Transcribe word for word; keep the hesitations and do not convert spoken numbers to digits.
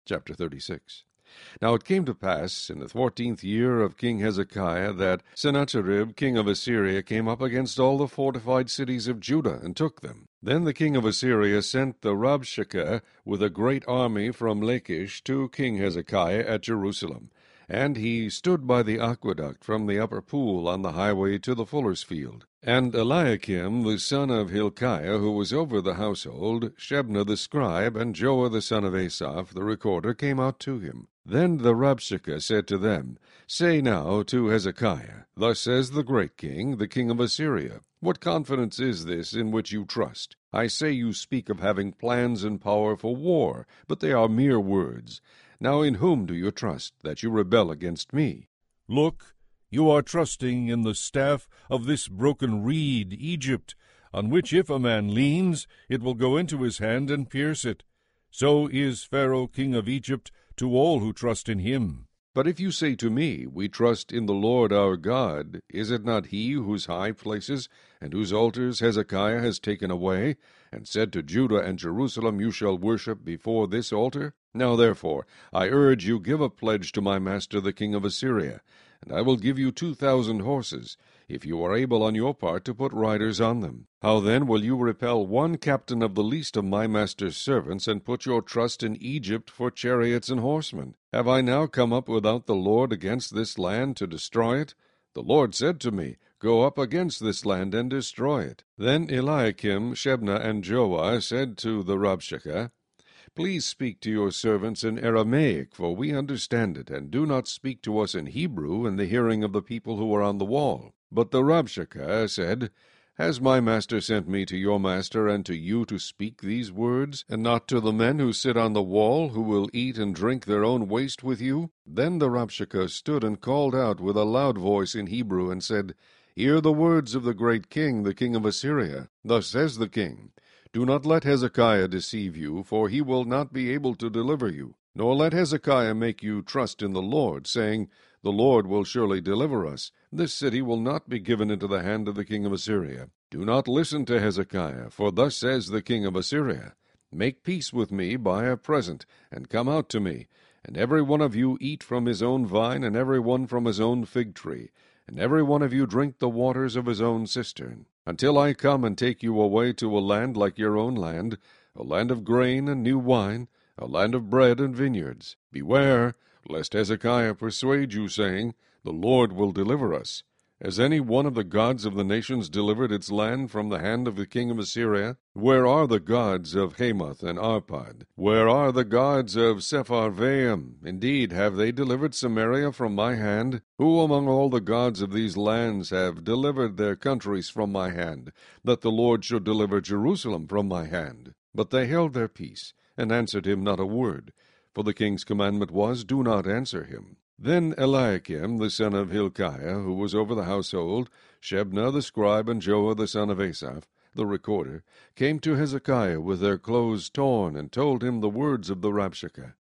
Chapter thirty-six. Now it came to pass in the fourteenth year of King Hezekiah that Sennacherib king of Assyria came up against all the fortified cities of Judah, and took them. Then the king of Assyria sent the Rabshakeh with a great army from Lachish to King Hezekiah at Jerusalem. And he stood by the aqueduct from the upper pool on the highway to the fuller's field. And Eliakim the son of Hilkiah, who was over the household, Shebna the scribe, and Joah the son of Asaph the recorder, came out to him. Then the Rabshakeh said to them, Say now to Hezekiah, Thus says the great king, the king of Assyria, What confidence is this in which you trust? I say you speak of having plans and power for war, but they are mere words. Now in whom do you trust, that you rebel against me? Look, you are trusting in the staff of this broken reed, Egypt, on which if a man leans, it will go into his hand and pierce it. So is Pharaoh king of Egypt to all who trust in him. But if you say to me, We trust in the Lord our God, is it not he whose high places and whose altars Hezekiah has taken away, and said to Judah and Jerusalem, You shall worship before this altar? Now therefore I urge you, give a pledge to my master the king of Assyria, and I will give you two thousand horses, if you are able on your part to put riders on them. How then will you repel one captain of the least of my master's servants, and put your trust in Egypt for chariots and horsemen? Have I now come up without the Lord against this land to destroy it? The Lord said to me, Go up against this land and destroy it. Then Eliakim, Shebna, and Joah said to the Rabshakeh, Please speak to your servants in Aramaic, for we understand it, and do not speak to us in Hebrew in the hearing of the people who are on the wall. But the Rabshakeh said, Has my master sent me to your master and to you to speak these words, and not to the men who sit on the wall, who will eat and drink their own waste with you? Then the Rabshakeh stood and called out with a loud voice in Hebrew, and said, Hear the words of the great king, the king of Assyria. Thus says the king, Do not let Hezekiah deceive you, for he will not be able to deliver you. Nor let Hezekiah make you trust in the Lord, saying, The Lord will surely deliver us. This city will not be given into the hand of the king of Assyria. Do not listen to Hezekiah, for thus says the king of Assyria, Make peace with me by a present, and come out to me, and every one of you eat from his own vine, and every one from his own fig tree, and every one of you drink the waters of his own cistern, until I come and take you away to a land like your own land, a land of grain and new wine, a land of bread and vineyards. Beware, lest Hezekiah persuade you, saying, The Lord will deliver us. Has any one of the gods of the nations delivered its land from the hand of the king of Assyria? Where are the gods of Hamath and Arpad? Where are the gods of Sepharvaim? Indeed, have they delivered Samaria from my hand? Who among all the gods of these lands have delivered their countries from my hand, that the Lord should deliver Jerusalem from my hand? But they held their peace, and answered him not a word, for the king's commandment was, Do not answer him. Then Eliakim the son of Hilkiah, who was over the household, Shebna the scribe, and Joah the son of Asaph, the recorder, came to Hezekiah with their clothes torn, and told him the words of the Rabshakeh.